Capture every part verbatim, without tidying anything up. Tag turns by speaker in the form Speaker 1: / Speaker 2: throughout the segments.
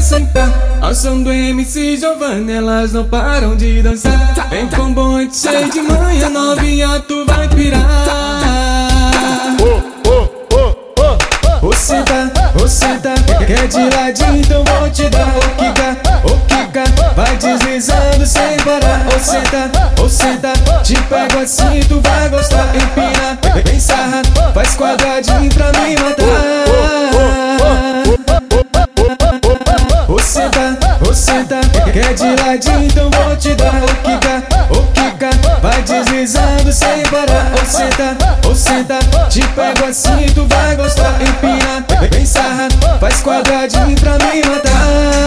Speaker 1: sentar. Ao som do M C Giovanna, elas não param de dançar. Vem com bonde cheio de manha, novinha, tu vai pirar. Ô senta, ô senta, quer de ladinho, então vou te dar. Ô quica, ô quica, vai deslizando sem parar. Ô senta, ô senta, te pego assim, tu vai gostar. Empina, vem sarra, faz quadradinho pra me matar. Ô senta, ô senta, quer de ladinho, então vou te dar. Ô quica, ô quica, vai deslizando sem parar. Ô senta, ô senta, te pego assim, tu vai gostar. Empina, vem sarra, faz quadradinho pra me matar.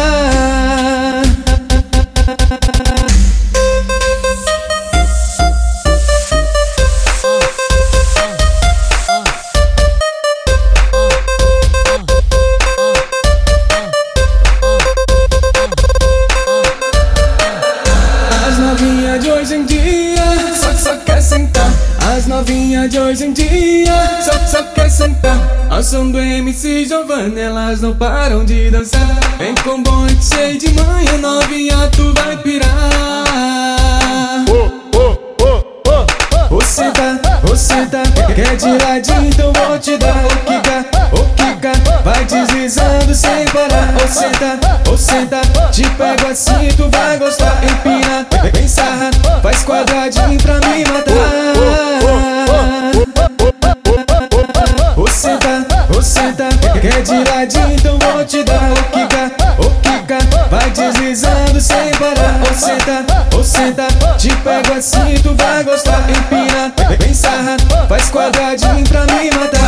Speaker 1: As novinhas de hoje em dia só, só quer sentar. As novinhas de hoje em dia só, só quer sentar. Ao som do M C Giovanna, elas não param de dançar. Vem com bonde cheio de manha, novinha, tu vai pirar. Ô senta, ô senta, quer de ladinho, então vou te dar. Ô quica, ô quica, vai deslizando sem parar. Ô senta, ô senta, te pego assim, tu vai gostar. Empina, vem sarra, faz quadradinho pra me matar. Ô senta, ô senta, quer de ladinho, então vou te dar. Ô quica, ô quica, vai deslizando sem parar. Ô senta, ô senta, te pego assim, tu vai gostar. Empina, vem sarra, faz quadradinho pra me matar.